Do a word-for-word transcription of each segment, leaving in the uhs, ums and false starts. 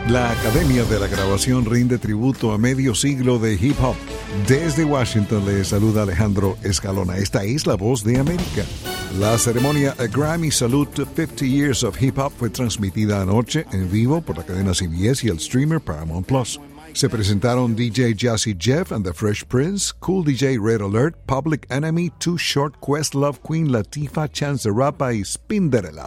La Academia de la Grabación rinde tributo a medio siglo de hip hop. Desde Washington le saluda Alejandro Escalona. Esta es la voz de América. La ceremonia A Grammy Salute fifty Years of Hip Hop fue transmitida anoche en vivo por la cadena C B S y el streamer Paramount Plus. Se presentaron D J Jazzy Jeff and the Fresh Prince, Cool D J Red Alert, Public Enemy, Too Short, Questlove, Queen Latifah, Chance the Rapper y Spinderella.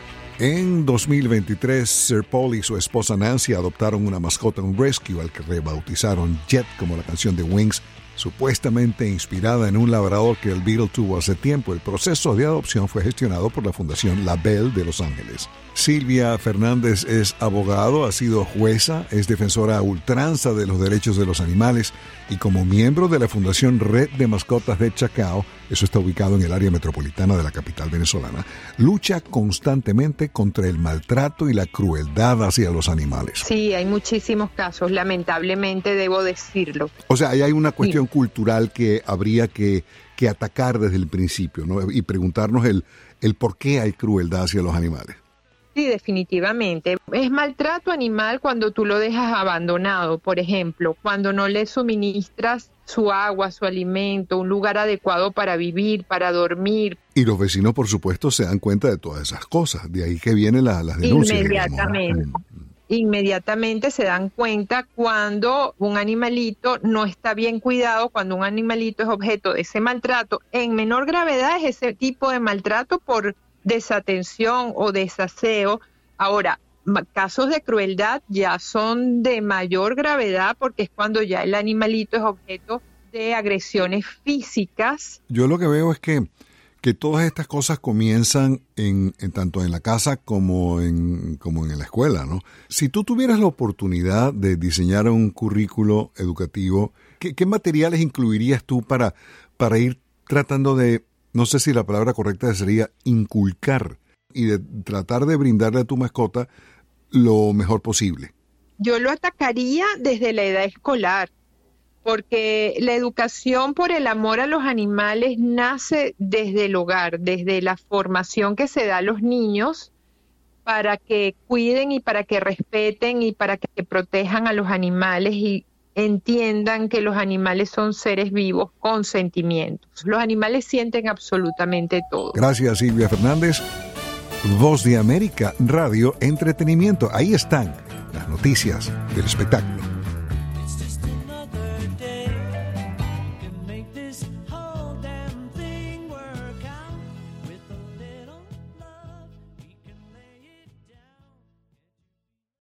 En dos mil veintitrés, Sir Paul y su esposa Nancy adoptaron una mascota, un rescue, al que rebautizaron Jet, como la canción de Wings, supuestamente inspirada en un labrador que el Beatle tuvo hace tiempo. El proceso de adopción fue gestionado por la Fundación La Belle de Los Ángeles. Silvia Fernández es abogado, ha sido jueza, es defensora a ultranza de los derechos de los animales y como miembro de la Fundación Red de Mascotas de Chacao, eso está ubicado en el área metropolitana de la capital venezolana, lucha constantemente contra el maltrato y la crueldad hacia los animales. Sí, hay muchísimos casos, lamentablemente debo decirlo. O sea, ahí hay una cuestión sí. cultural que habría que, que atacar desde el principio, ¿no? Y preguntarnos el, el por qué hay crueldad hacia los animales. Sí, definitivamente. Es maltrato animal cuando tú lo dejas abandonado, por ejemplo, cuando no le suministras su agua, su alimento, un lugar adecuado para vivir, para dormir. Y los vecinos, por supuesto, se dan cuenta de todas esas cosas, de ahí que vienen la, las denuncias. Inmediatamente. Digamos. Inmediatamente se dan cuenta cuando un animalito no está bien cuidado, cuando un animalito es objeto de ese maltrato. En menor gravedad es ese tipo de maltrato por desatención o desaseo. Ahora, casos de crueldad ya son de mayor gravedad porque es cuando ya el animalito es objeto de agresiones físicas. Yo lo que veo es que, que todas estas cosas comienzan en, en tanto en la casa como en, como en la escuela, ¿no? Si tú tuvieras la oportunidad de diseñar un currículo educativo, ¿qué, qué materiales incluirías tú para, para ir tratando de, no sé si la palabra correcta sería inculcar y de tratar de brindarle a tu mascota lo mejor posible? Yo lo atacaría desde la edad escolar, porque la educación por el amor a los animales nace desde el hogar, desde la formación que se da a los niños para que cuiden y para que respeten y para que protejan a los animales y entiendan que los animales son seres vivos con sentimientos. Los animales sienten absolutamente todo. Gracias, Silvia Fernández. Voz de América, Radio Entretenimiento. Ahí están las noticias del espectáculo.